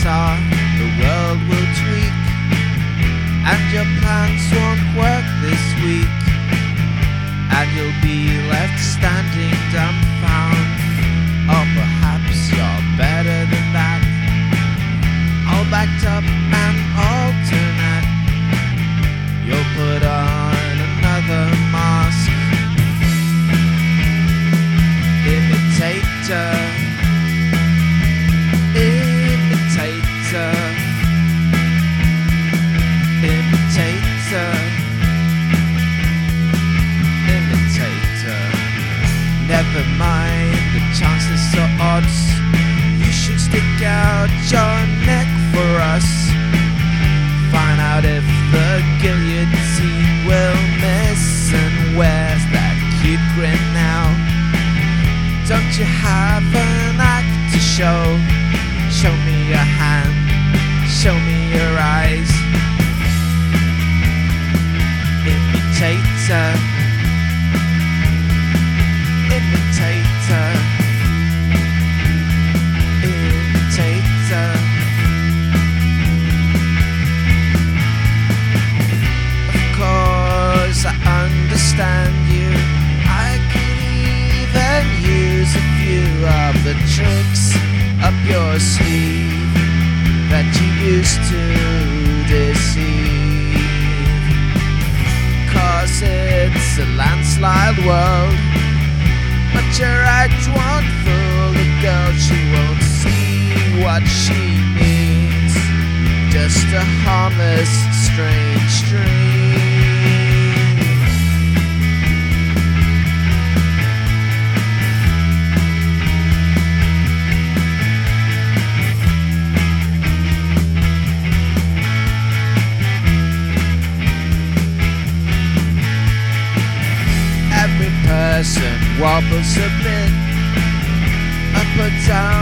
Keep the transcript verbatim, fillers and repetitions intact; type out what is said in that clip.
are, the world will tweak, and your plans won't work this week, and you'll be left standing dumbfound. Or perhaps you're better than that, all backed up and alternate. You'll put on another mask. Imitator, imitator, imitator, imitator. Never mind the chances or odds, you should stick out your neck for us. Find out if the guillotine will miss, and where's that cute grin now? Don't you have an act to show? Show me your hand, show me your eyes. Imitator, imitator, imitator. Of course I understand you, I could even use a few of the tricks up your sleeve that you used to deceive. Cause it's a landslide world, but your act won't fool the girl. She won't see what she needs, just a harmless strange dream. Every person wobbles a bit, up or down